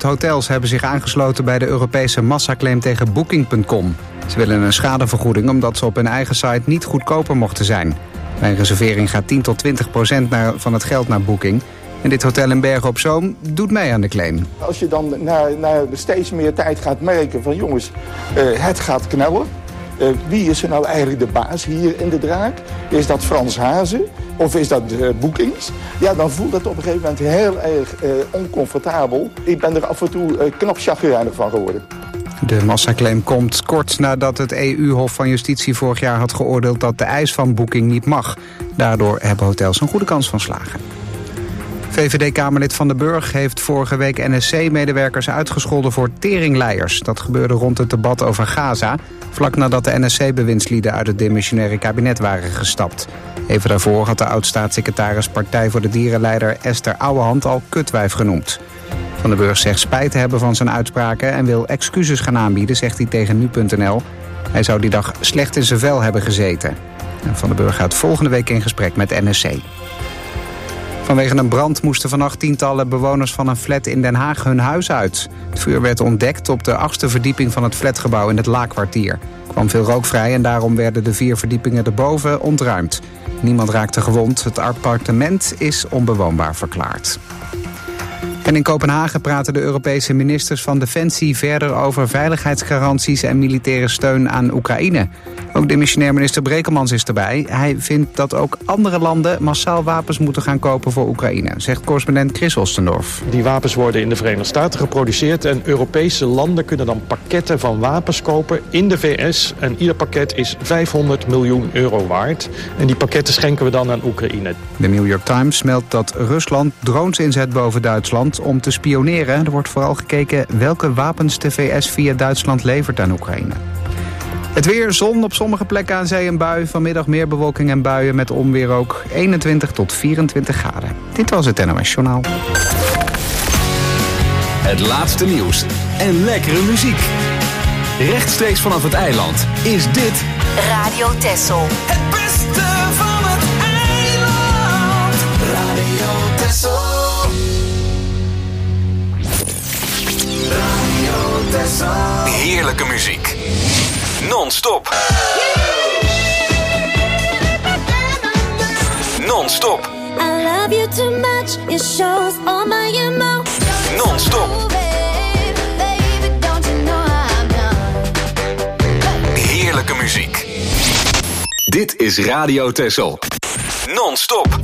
100 hotels hebben zich aangesloten bij de Europese massaclaim tegen Booking.com. Ze willen een schadevergoeding omdat ze op hun eigen site niet goedkoper mochten zijn. Bij een reservering gaat 10 tot 20% van het geld naar Booking. En dit hotel in Bergen op Zoom doet mee aan de claim. Als je dan na steeds meer tijd gaat merken van jongens, het gaat knellen. Wie is er nou eigenlijk de baas hier in de Draak? Is dat Frans Hazen of is dat Bookings? Ja, dan voelt het op een gegeven moment heel erg oncomfortabel. Ik ben er af en toe knap chagrijnig van geworden. De massaclaim komt kort nadat het EU-Hof van Justitie vorig jaar had geoordeeld dat de eis van Booking niet mag. Daardoor hebben hotels een goede kans van slagen. VVD-Kamerlid Van den Burg heeft vorige week NSC-medewerkers uitgescholden voor teringleiers. Dat gebeurde rond het debat over Gaza, vlak nadat de NSC-bewindslieden uit het demissionaire kabinet waren gestapt. Even daarvoor had de oud-staatssecretaris Partij voor de Dierenleider Esther Ouwehand al kutwijf genoemd. Van den Burg zegt spijt te hebben van zijn uitspraken en wil excuses gaan aanbieden, zegt hij tegen nu.nl. Hij zou die dag slecht in zijn vel hebben gezeten. En Van den Burg gaat volgende week in gesprek met NSC. Vanwege een brand moesten vannacht tientallen bewoners van een flat in Den Haag hun huis uit. Het vuur werd ontdekt op de 8e verdieping van het flatgebouw in het Laakkwartier. Er kwam veel rook vrij en daarom werden de 4 verdiepingen erboven ontruimd. Niemand raakte gewond. Het appartement is onbewoonbaar verklaard. En in Kopenhagen praten de Europese ministers van Defensie verder over veiligheidsgaranties en militaire steun aan Oekraïne. Ook demissionair minister Brekelmans is erbij. Hij vindt dat ook andere landen massaal wapens moeten gaan kopen voor Oekraïne, zegt correspondent Chris Ostendorf. Die wapens worden in de Verenigde Staten geproduceerd en Europese landen kunnen dan pakketten van wapens kopen in de VS. En ieder pakket is €500 miljoen waard. En die pakketten schenken we dan aan Oekraïne. De New York Times meldt dat Rusland drones inzet boven Duitsland om te spioneren. Er wordt vooral gekeken welke wapens de VS via Duitsland levert aan Oekraïne. Het weer, zon op sommige plekken aan zee en bui. Vanmiddag meer bewolking en buien met onweer ook. 21 tot 24 graden. Dit was het NOS Journaal. Het laatste nieuws en lekkere muziek. Rechtstreeks vanaf het eiland is dit Radio Texel. Het beste van het eiland. Radio Texel. Radio Texel. heerlijke muziek. Non-stop. Non-stop. I love you too much, it shows all my emotions. Non-stop. Heerlijke muziek. Dit is Radio Texel. Non-stop.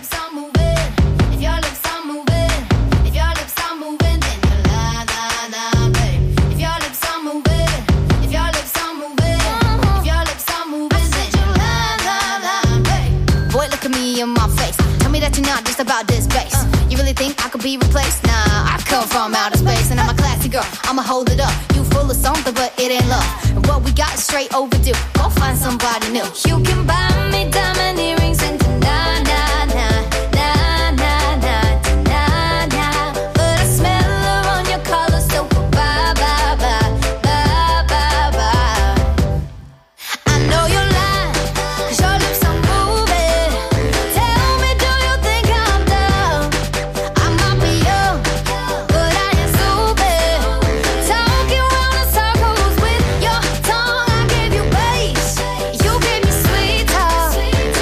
You're not just about this bass. You really think I could be replaced? Nah, I come from outer space and I'm a classy girl. I'ma hold it up. You full of something, but it ain't love. And what we got is straight overdue. Go find somebody new. You can buy me diamond earrings and na na na na na na na na. But I smell her on your collar, so bye bye bye bye bye bye. I know you're lying, 'cause your lips are moving. Tell me, do you think I'm dumb? I might be young, but I ain't stupid. Talking round in circles with your tongue. I gave you bass, you gave me sweet talk.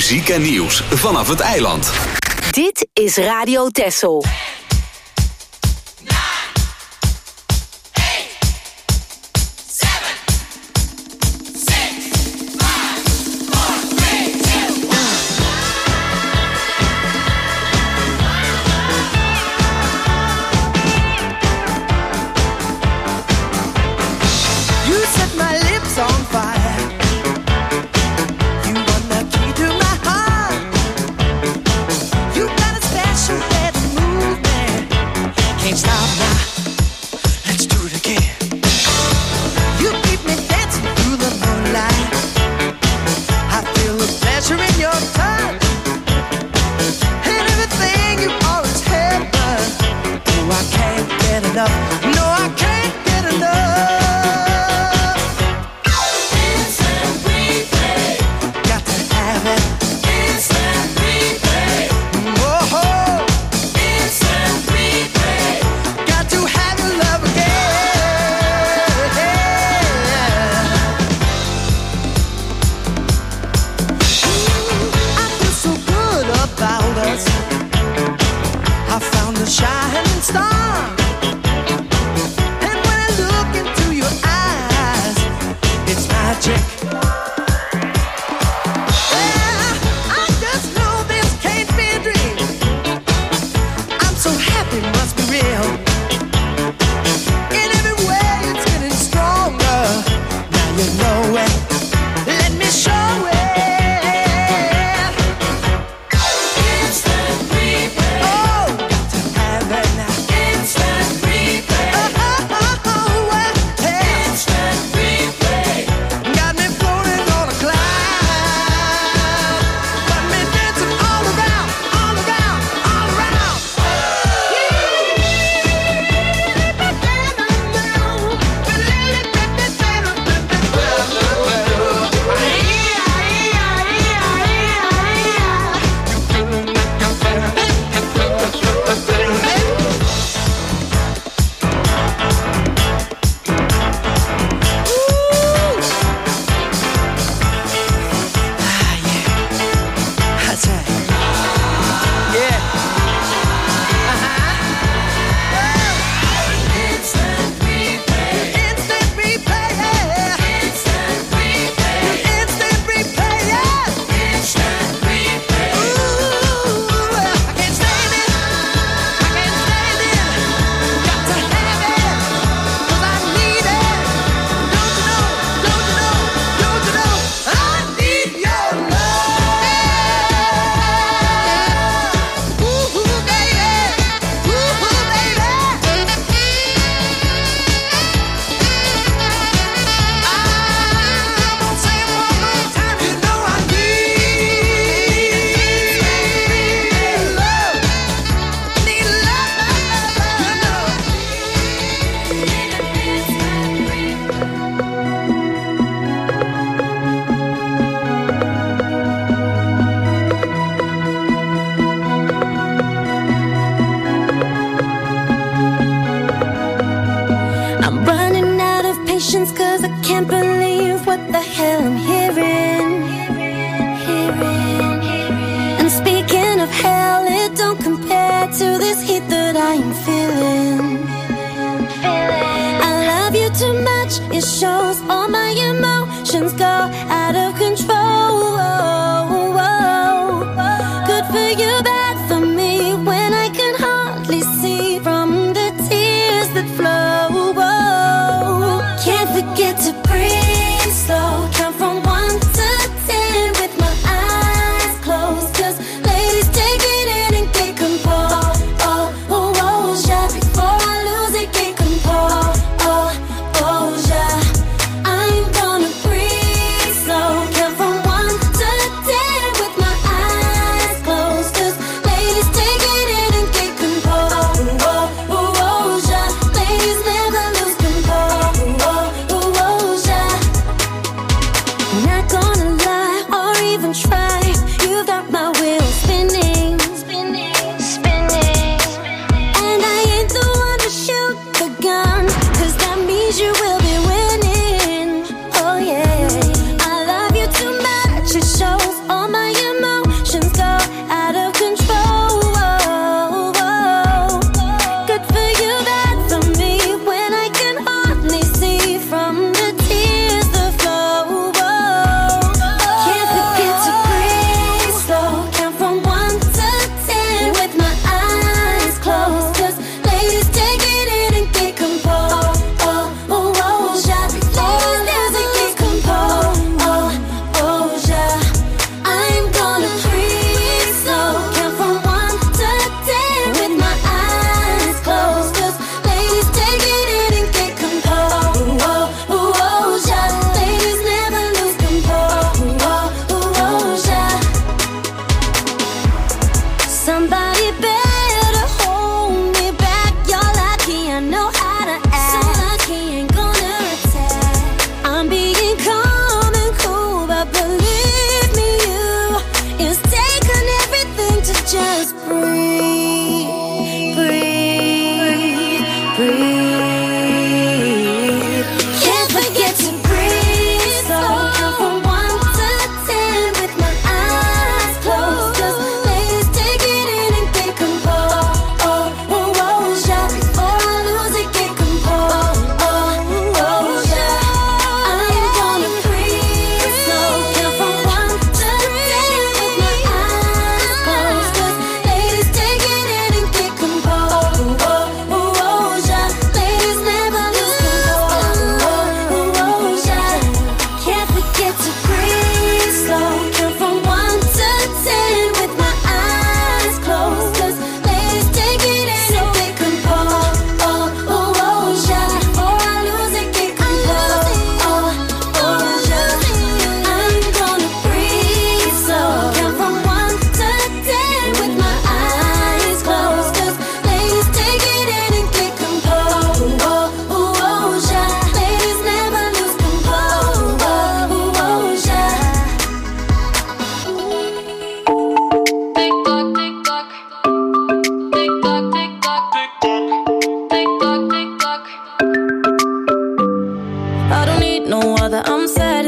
muziek en nieuws vanaf het eiland. Dit is Radio Texel.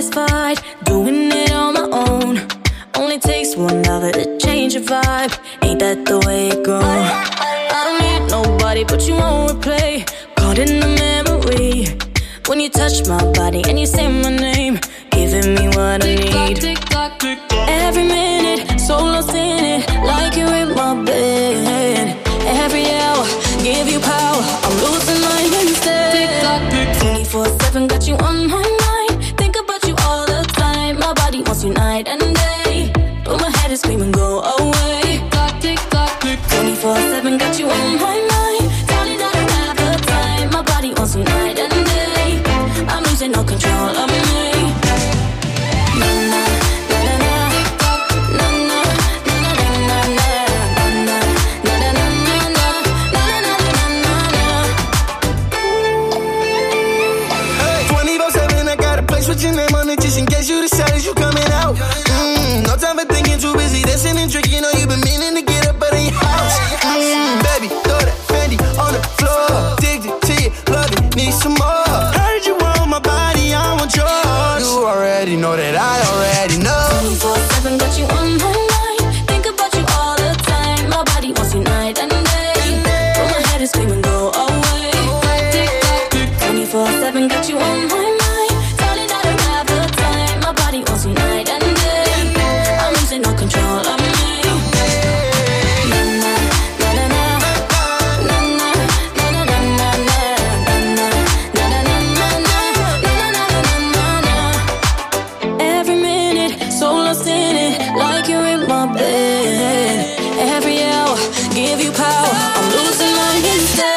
satisfied, doing it on my own. Only takes one lover to change your vibe. Ain't that the way it goes? I don't need nobody, but you won't replay. Caught in the memory when you touch my body and you say my name, giving me what I need. Every minute, so lost in it, like you're in my bed. Every hour, give you power, I'm losing mine instead. 24/7, got you on my mind. Think about you all the time. My body wants you night and day, but my head is screaming, go away. 24/7, got you on my mind. Darling, I don't have the time. My body wants you night and day. I'm losing no control of me. Your name on it just in case you decide you coming out. No time for thinking, too busy dancing and drinking. You know you've been meaning to get up out of your house. Baby, throw that Fendi on the floor. Addicted to you, love it, need some more. Heard you want my body, I want yours. You already know that I already know. 24/7, got you on my mind. Think about you all the time. My body wants you night and day, but my head is screaming, go away. 24/7, got you on my mind. No control of me. Every minute, so lost in it, like you're in my bed. Every hour, give you power, I'm losing mine instead.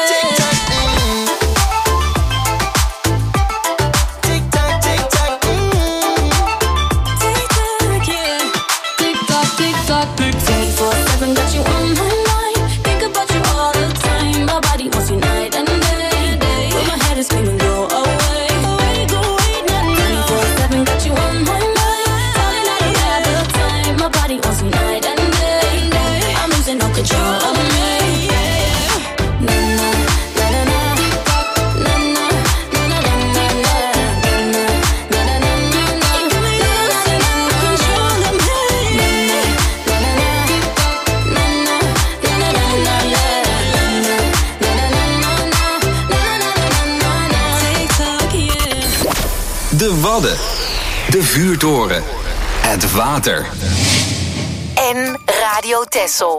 De Wadden, de vuurtoren, het water. En Radio Texel.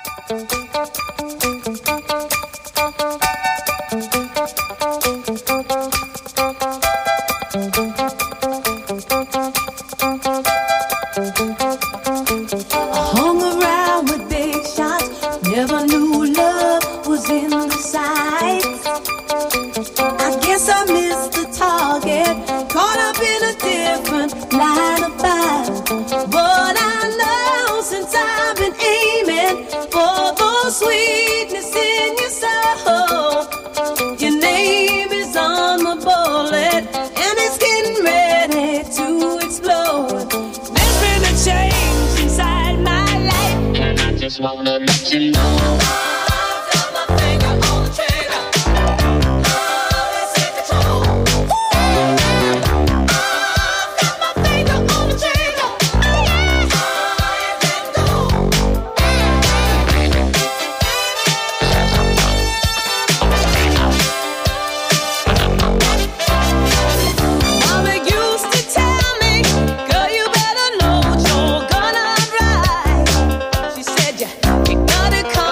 Sweetness in your soul. Your name is on my bullet, and it's getting ready to explode. There's been a change inside my life, and I just wanna let you know. I've got my finger on the trigger. Love is in control. I've got my finger on the trigger. Gotta come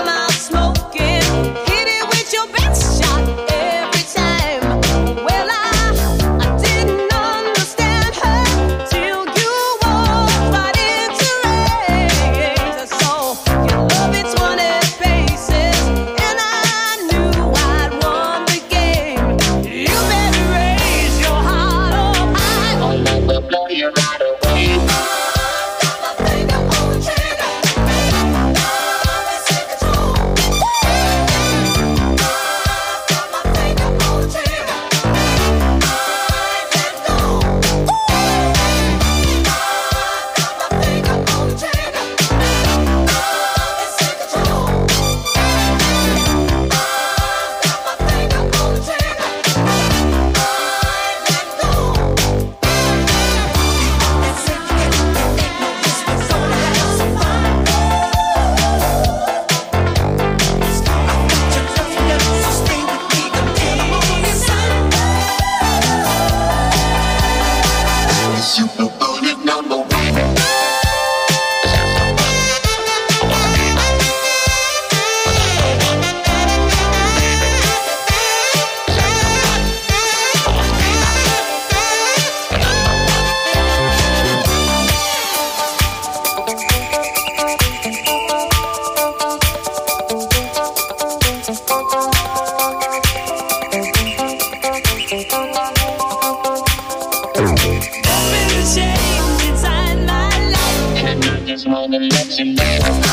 down and let you know.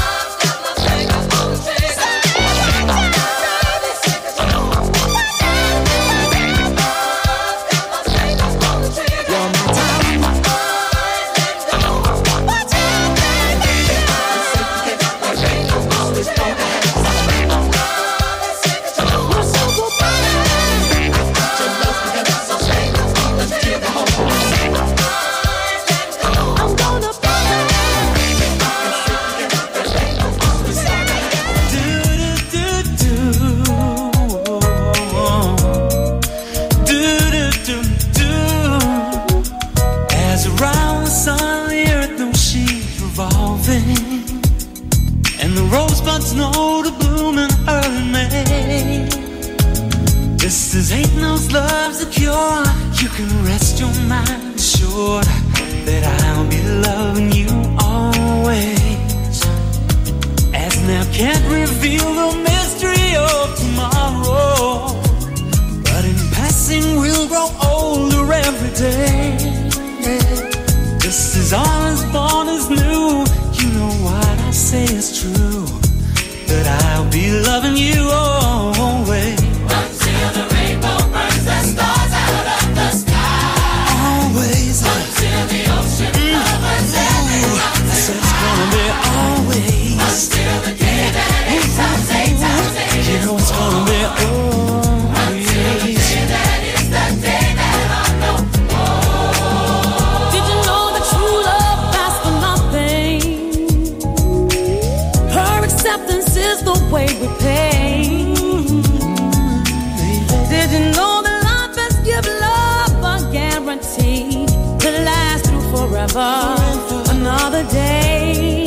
Another day.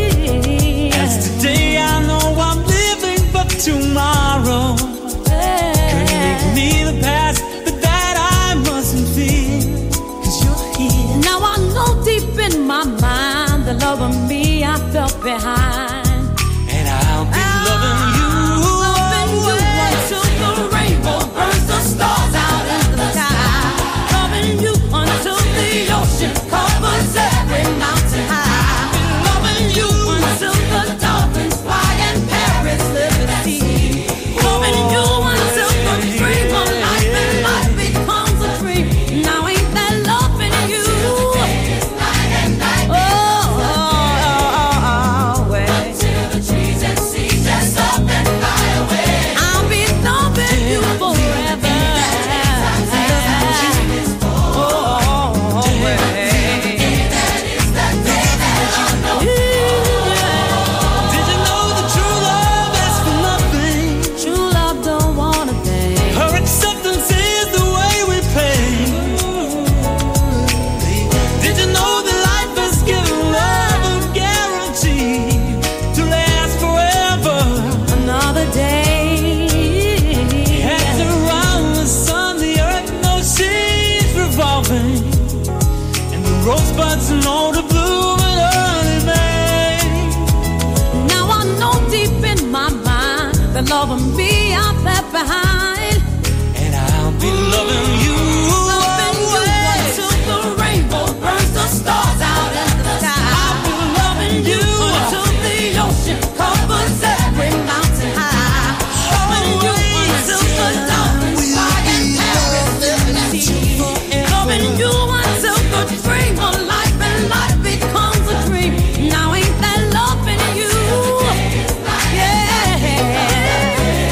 As today I know I'm living for tomorrow. Could make me the past, but that I mustn't fear. 'Cause you're here. Now I know deep in my mind the love of me I felt behind. And I'll be loving you. Loving you until the rainbow burns the stars out in the sky. Loving you until the ocean covers every mountain high. Loving you until the dolphins fly and Paris live at sea. Loving you until the dream of life and life becomes a dream. Now ain't that loving you? Until the trees and seas just up and fly away. I'll be loving you forever. Rosebuds and all the bloom in early May. Now I know deep in my mind the love of me I left behind. And I'll be loving you. Loving you until the rainbow burns the stars out in the sky. I'll be loving you until the ocean covers every mountain high. Loving you until the dolphins fly and Paris live at sea. Loving you until the dream of life and life becomes a dream. Now ain't that loving you? Yeah.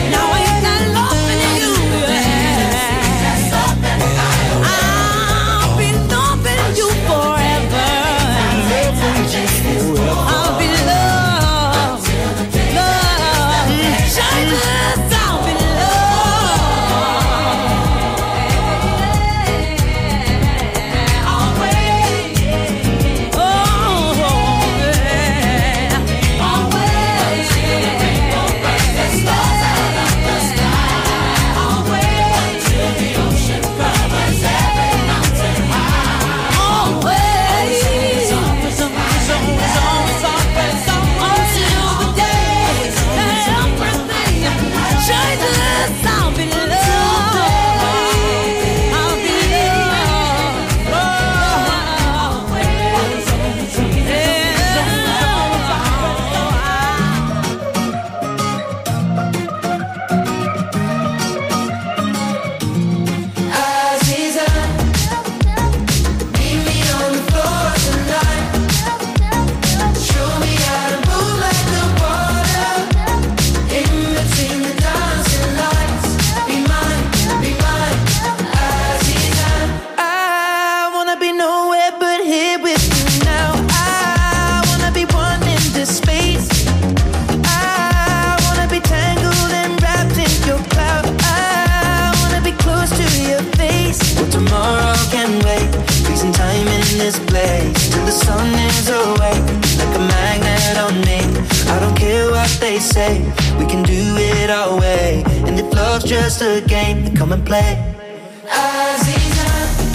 the sun is awake, like a magnet on me. I don't care what they say, we can do it our way. And if love's just a game, then come and play. Aziza,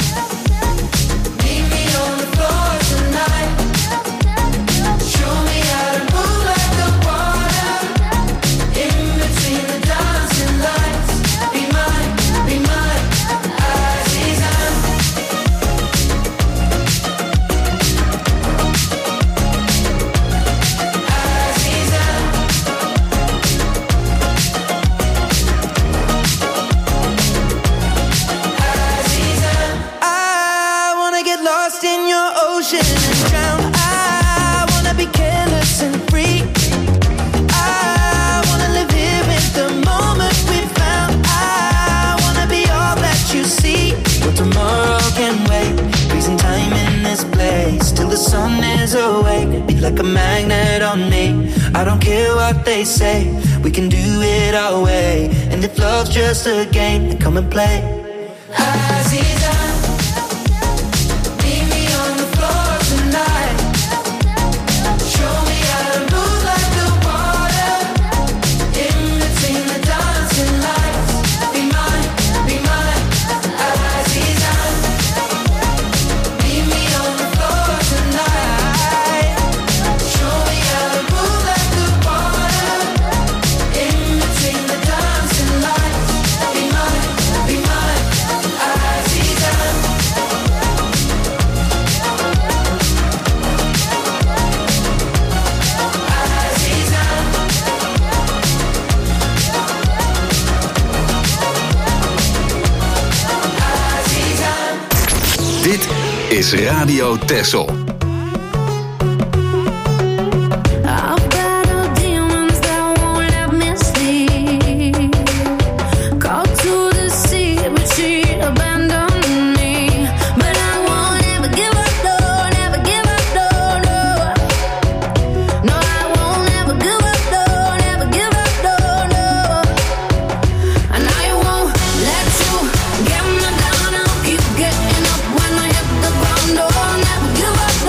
meet me on the floor tonight. Show me how to move like the water in between the dancing lights. Be mine, Aziza. Aziza. I wanna get lost in your ocean and drown. I wanna be careless and free. I wanna live here in the moment we found. I wanna be all that you see. But tomorrow can wait, freezing time in this place till the sun is awake. Be like a magnet on me. I don't care what they say, we can do it our way. And if love's just a game, then come and play. Aziza, meet me on the floor tonight. Show me how to move like the water in between the dancing lights. Be mine, Aziza. Meet me on the floor tonight. Show me how to move like the water in between the dancing lights. Be mine, Aziza. Dit is Radio Texel. I've got demons that won't let me sleep. Called to the sea, but she abandoned me. But I won't ever give up, no, never give up, no, no. No, I won't ever give up, no, never give up, no, no. And I won't let you get me down. I'll keep getting up when I hit the ground. Oh, never give up,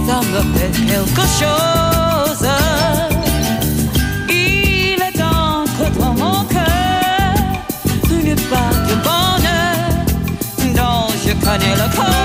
ça me fait quelque chose. Il est entre dans mon cœur une part de bonheur dont je connais le code.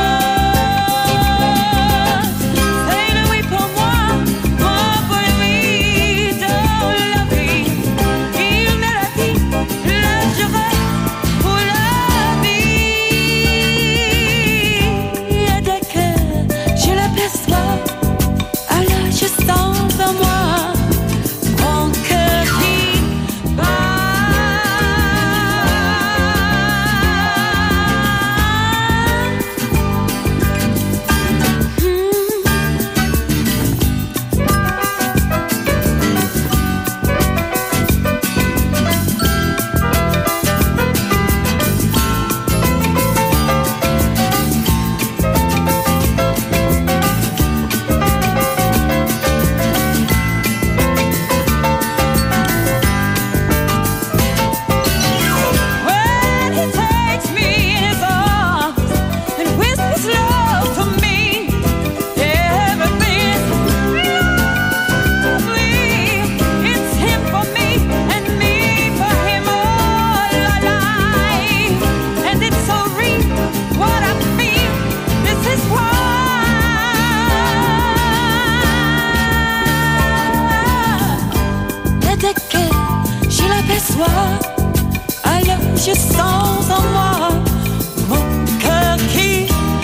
Alors je sens en moi mon cœur qui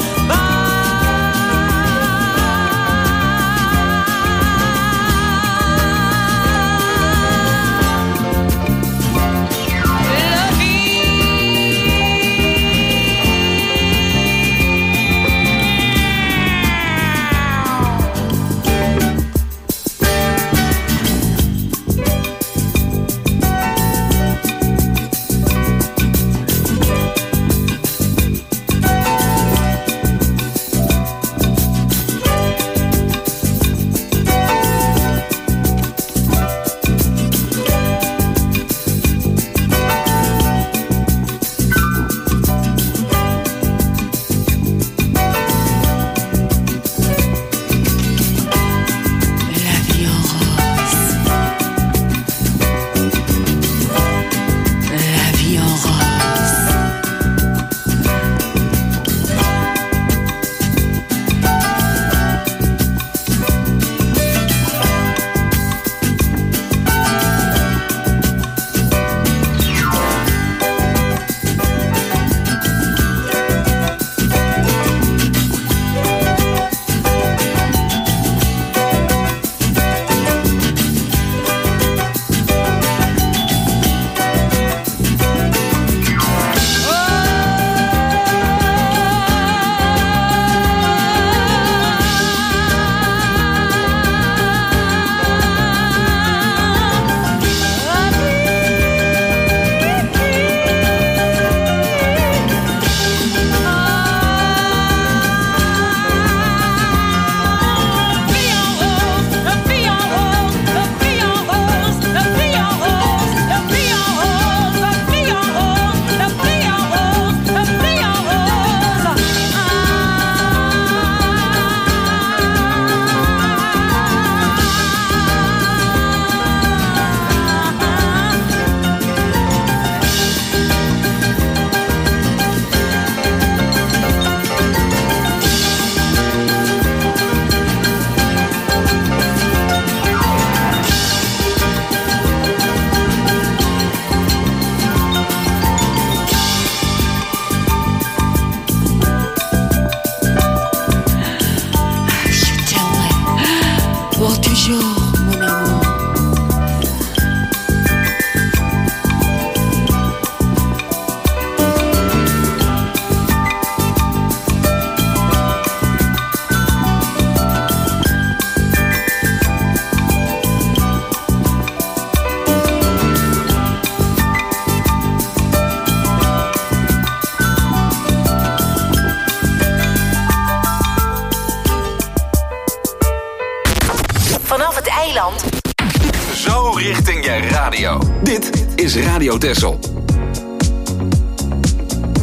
Zo richting je radio. Dit is Radio Texel.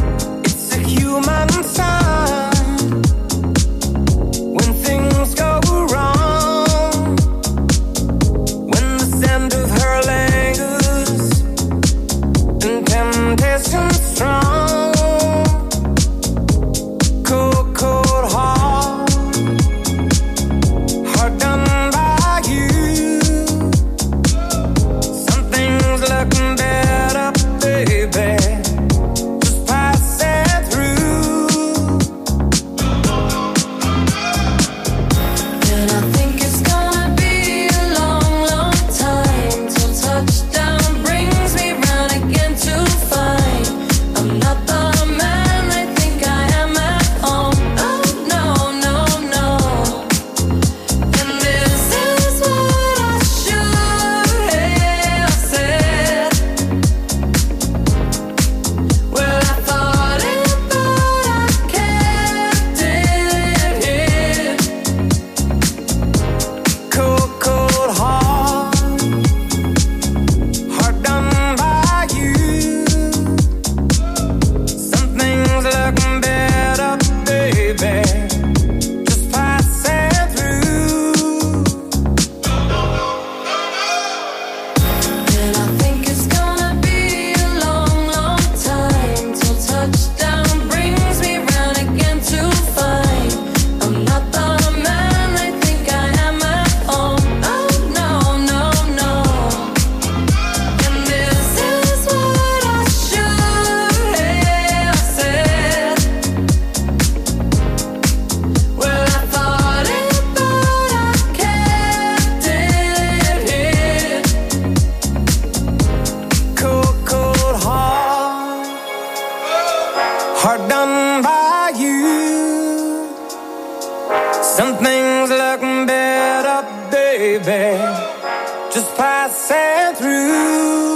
It's a human sign when things go hard done by you. Some things look better, baby, just passing through.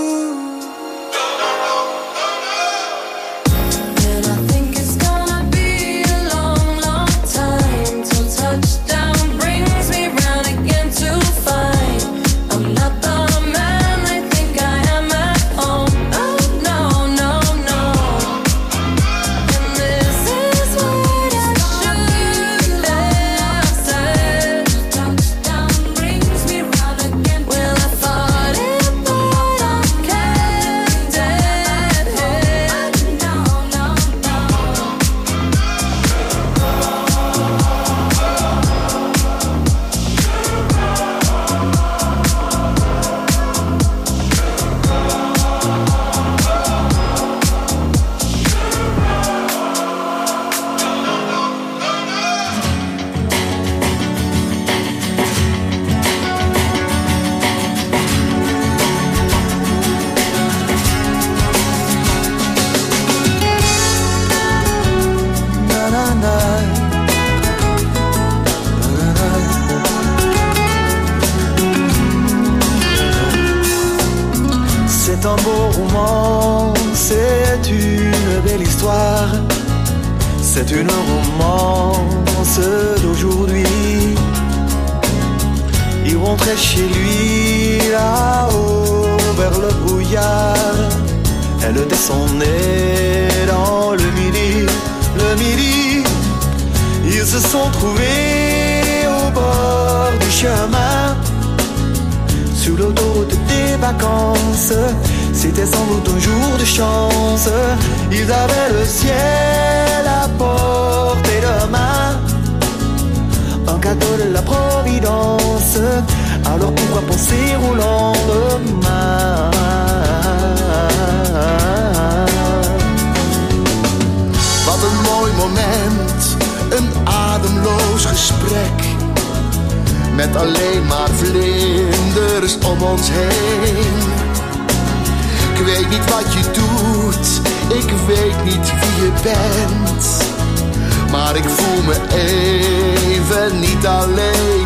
C'est un beau roman, c'est une belle histoire, c'est une romance d'aujourd'hui. Il rentrait chez lui là-haut vers le brouillard. Elle descendait dans le midi. Ils se sont trouvés au bord du chemin, sur l'autoroute des vacances. C'était sans doute un jour de chance. Ils avaient le ciel à portée de main, un cadeau de la Providence. Alors pourquoi penser au lendemain? Wat een mooi moment, een ademloos gesprek, met alleen maar vlinders om ons heen. Ik weet niet wat je doet, ik weet niet wie je bent, maar ik voel me even niet alleen.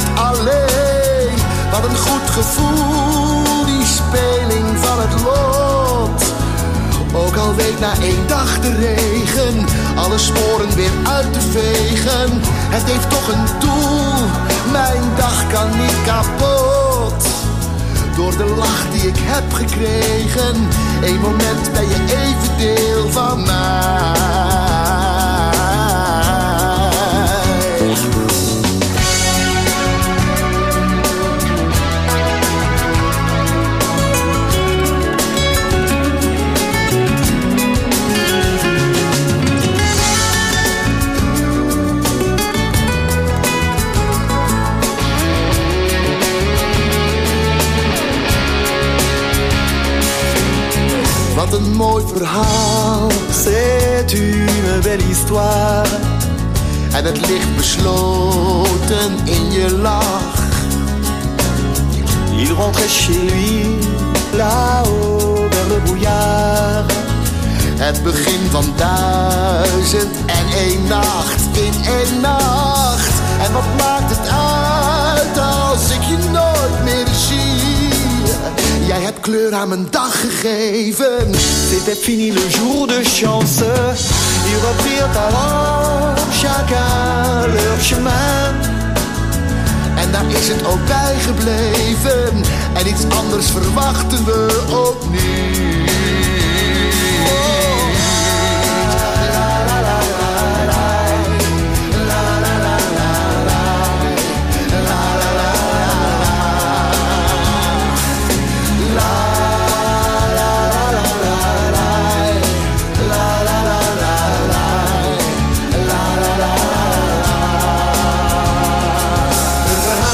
Wat een goed gevoel, die speling van het lot. Ook al week na 1 dag de regen alle sporen weer uit te vegen. Het heeft toch een doel, mijn dag kan niet kapot. Door de lach die ik heb gekregen, 1 moment ben je even deel van mij. Wat een mooi verhaal, c'est une belle histoire. En het ligt besloten in je lach. Il rentrait chez lui, là-haut vers le brouillard. Het begin van 1001 nacht in 1 nacht. En wat maakt het uit als ik je nooit meer zie? Jij hebt kleur aan mijn dag gegeven. C'était fini le jour de chance. Ils reprirent alors chacun leur chemin. En daar is het ook bij gebleven. En iets anders verwachten we ook niet.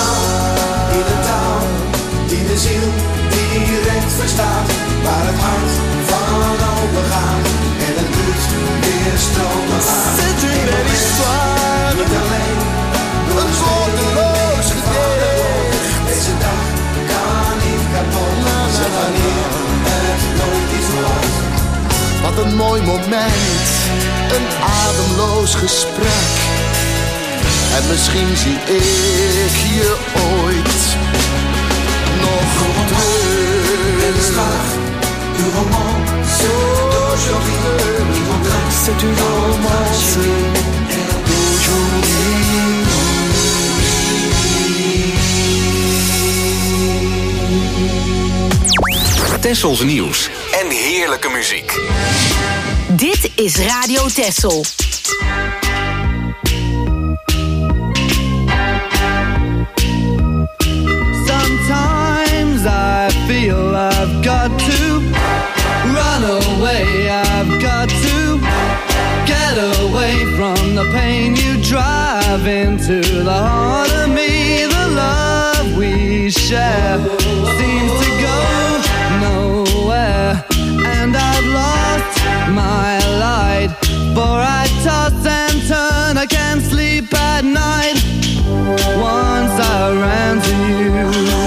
Waar het hart moment, een ademloos gesprek. En misschien zie ik je ooit nog terug. Du romance d'aujourd'hui, c'est une romance d'aujourd'hui. Tessels nieuws en heerlijke muziek. Dit is Radio Tessel. Sometimes I feel I've got to run away. I've got to get away from the pain you drive into the heart of me. The love we share seems to go nowhere, and I've lost my light, for I toss and turn, I can't sleep at night. Once I ran to you,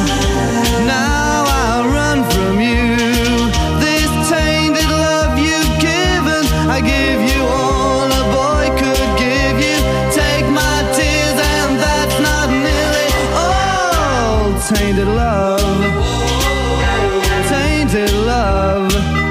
now I'll run from you. This tainted love you've given, I give you all a boy could give you. Take my tears and that's not nearly all. Tainted love, tainted love.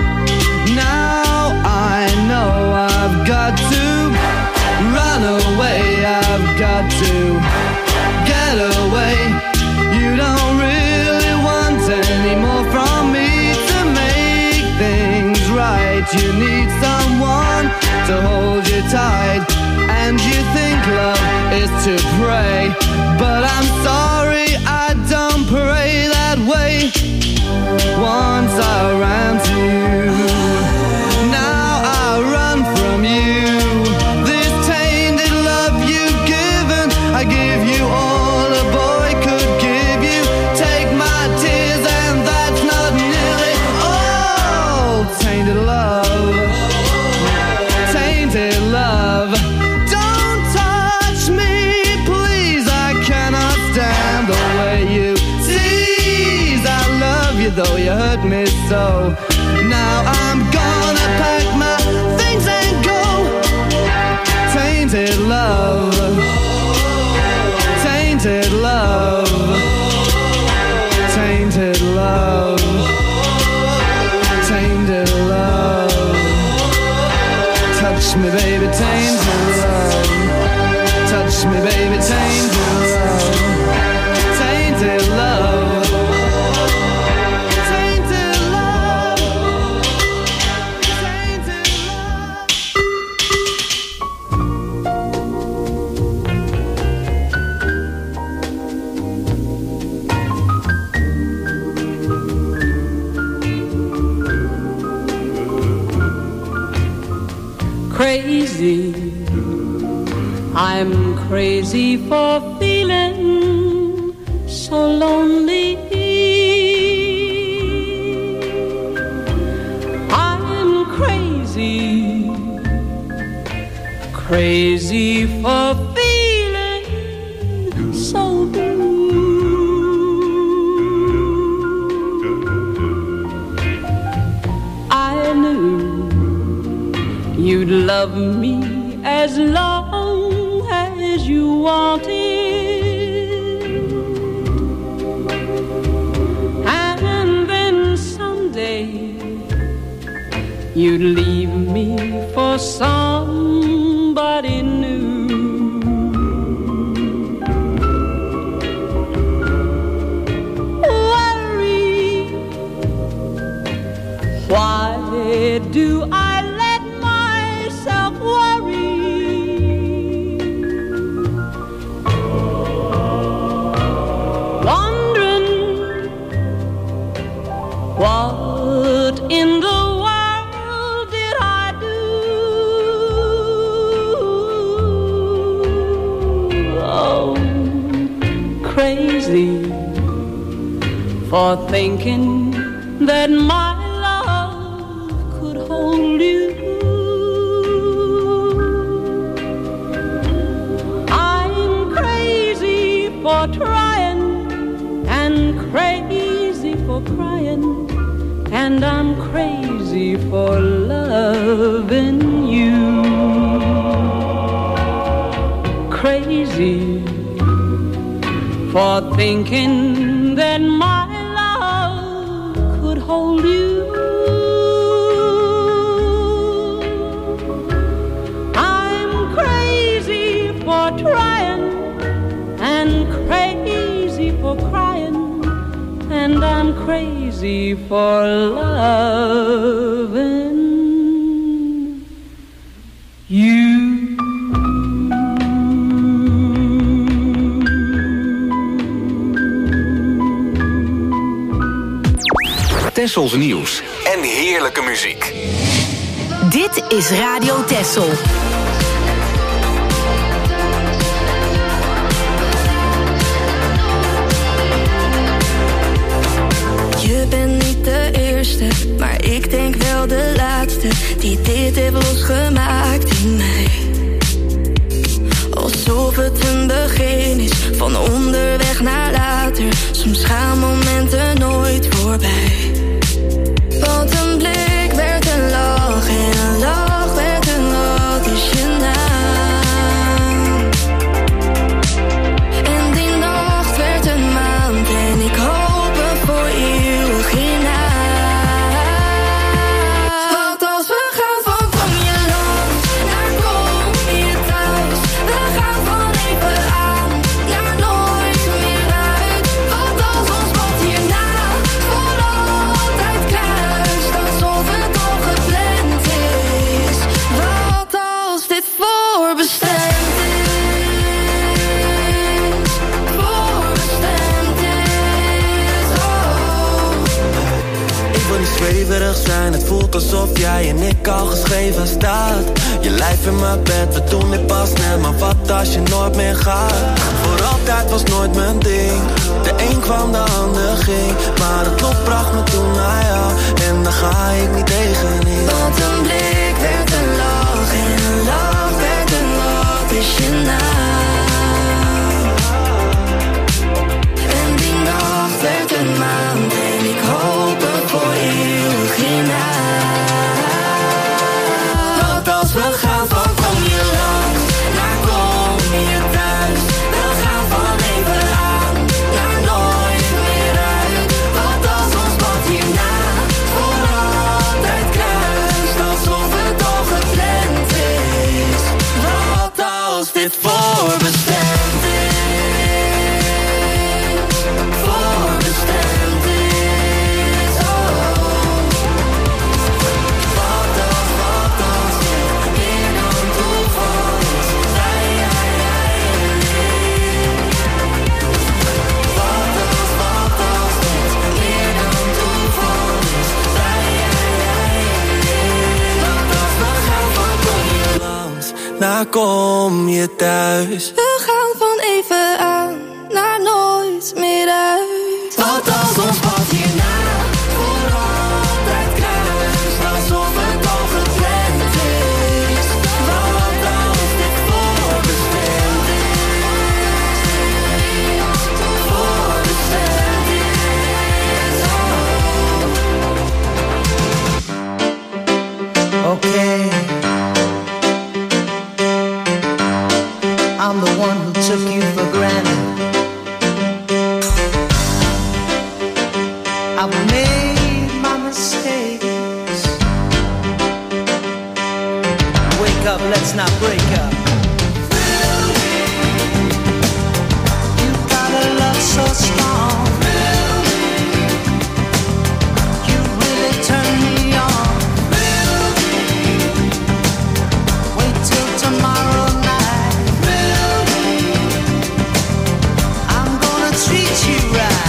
Now I know I've got to run away, I've got to get away. You don't really want any more from me to make things right. You need someone to hold you tight, and you think love is to pray, but I'm sorry, I don't pray that way. Once I ran to you, now I run from you. This tainted love you've given, I give you all a boy could give you. Take my tears and that's not nearly all. Tainted love, tainted love. Don't touch me, please, I cannot stand the way you tease. I love you though you hurt me so. Now I'm gonna pack my things and go. Tainted love, tainted love, tainted love, tainted love. Touch me baby, tainted love. Touch me baby, tainted love. Tainted love, tainted love, tainted love. Crazy, I'm crazy for feeling so lonely. I'm crazy, crazy for feeling so blue. I knew you'd love me as long as you wanted, and then someday you'd leave me for somebody new. Worry, why do I let myself worry? Wondering what in the world did I do? Oh, crazy for thinking that my love could hold you. I'm crazy for trying and crazy for crying, and I'm crazy for loving crazy for thinking that my love could hold you. I'm crazy for trying and crazy for crying, and I'm crazy for loving you. Tessels nieuws en heerlijke muziek. Dit is Radio Tessel. Je bent niet de eerste, maar ik denk wel de laatste die dit heeft losgemaakt in mij. Alsof het een begin is, van onderweg naar later. Soms gaan momenten nooit voorbij. Want een blik werd een lach en een lach werd een wat is je naam. En die nacht werd een maand en ik hoop er voor eeuwig in huis. Want als we gaan van kom je langs naar kom je thuis. We gaan van even aan naar nooit meer uit. Want als ons pad hierna voor altijd kruist, alsof het al gepland is. Wat als dit voorbestemd is? Voorbestemd is, oh. Ik wil niet zweverig zijn, het voelt alsof jij en ik al geschreven staat. Je lijf in mijn bed, we doen dit pas net, maar wat als je nooit meer gaat? Voor altijd was nooit mijn ding, de een kwam, de ander ging. Maar het lot bracht me toen naar jou, en daar ga ik niet tegenin. Want een blik werd een lach en een lach werd een wat is je naam. En die nacht werd een maand en ik hoop er voor eeuwig in huis. Want als we gaan van kom je langs naar kom je thuis. We gaan van even aan naar nooit meer uit. Want als ons pad hierna voor altijd kruist, alsof het al gepland is. Wat als dit voorbestemd is? Voorbestemd is, oh. Wat als dit meer dan toeval is? Jij en ik. Wat als dit meer dan toeval is? Jij en ik. Want als we gaan van kom je Langs naar kom je thuis. We gaan van even aan naar nooit meer uit. Wat als ons pad hierna voor altijd kruist, alsof het al gepland is. Wat als dit voorbestemd is? Voorbestemd is, oh. Okay, I'm the one who took you for granted. I've made my mistakes. Wake up, let's not break up. You got a love so strong. You really turn me on. Wait till tomorrow night. I'm gonna treat you right.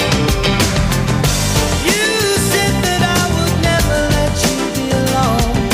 You said that I would never let you be alone.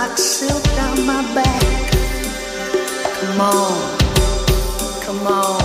like silk down my back. Come on, come on.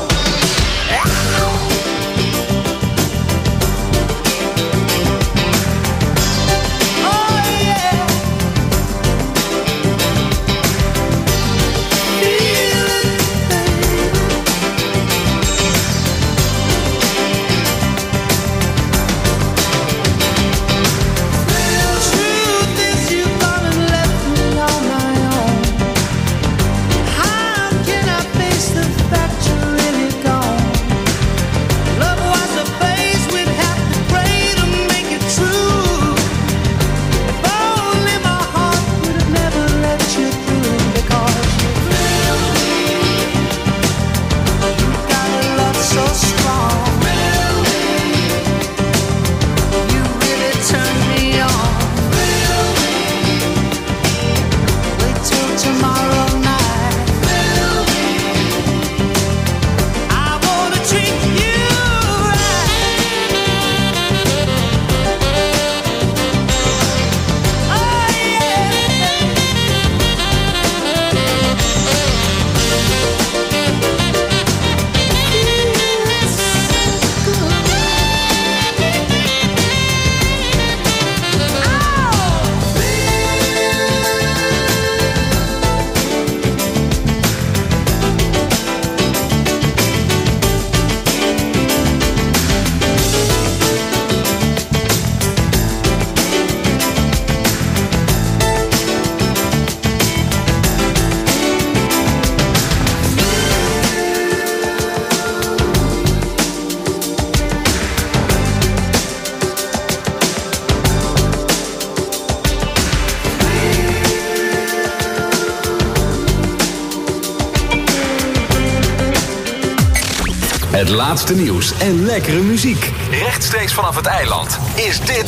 Het laatste nieuws en lekkere muziek. Rechtstreeks vanaf het eiland is dit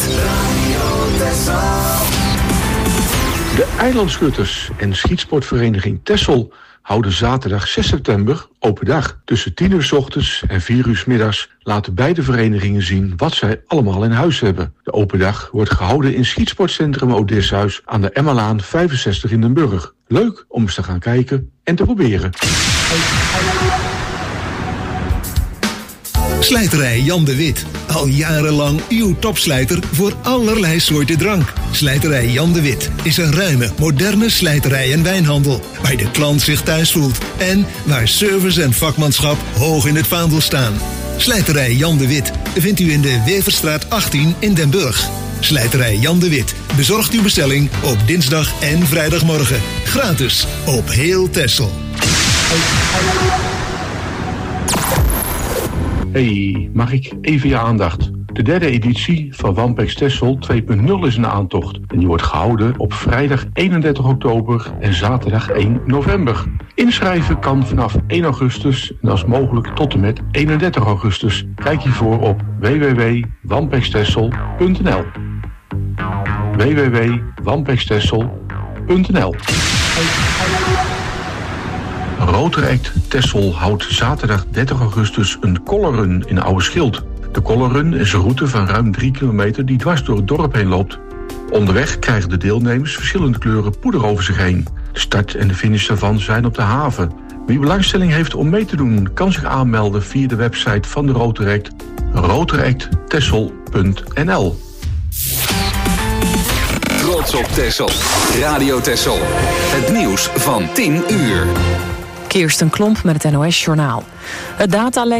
De eilandschutters en schietsportvereniging Texel houden zaterdag 6 september open dag. Tussen 10 uur 's ochtends en 4 uur 's middags laten beide verenigingen zien wat zij allemaal in huis hebben. De open dag wordt gehouden in schietsportcentrum Odysseus aan de Emmalaan 65 in Den Burg. Leuk om eens te gaan kijken en te proberen. Slijterij Jan de Wit. Al jarenlang uw topslijter voor allerlei soorten drank. Slijterij Jan de Wit is een ruime, moderne slijterij en wijnhandel. Waar de klant zich thuis voelt. En waar service en vakmanschap hoog in het vaandel staan. Slijterij Jan de Wit vindt u in de Weverstraat 18 in Den Burg. Slijterij Jan de Wit bezorgt uw bestelling op dinsdag en vrijdagmorgen. Gratis op heel Texel. Hey, mag ik even je aandacht? De derde editie van Wampex Texel 2.0 is in aantocht. En die wordt gehouden op vrijdag 31 oktober en zaterdag 1 november. Inschrijven kan vanaf 1 augustus en als mogelijk tot en met 31 augustus. Kijk hiervoor op www.wampextexel.nl www.wampextexel.nl Rotaract Texel houdt zaterdag 30 augustus een colorrun in Oude Schild. De colorrun is een route van ruim 3 kilometer die dwars door het dorp heen loopt. Onderweg krijgen de deelnemers verschillende kleuren poeder over zich heen. De start en de finish daarvan zijn op de haven. Wie belangstelling heeft om mee te doen, kan zich aanmelden via de website van de Rotaract, rotaracttexel.nl. Trots op Texel. Radio Texel. Het nieuws van 10 uur. Kirsten Klomp met het NOS Journaal. Het datalek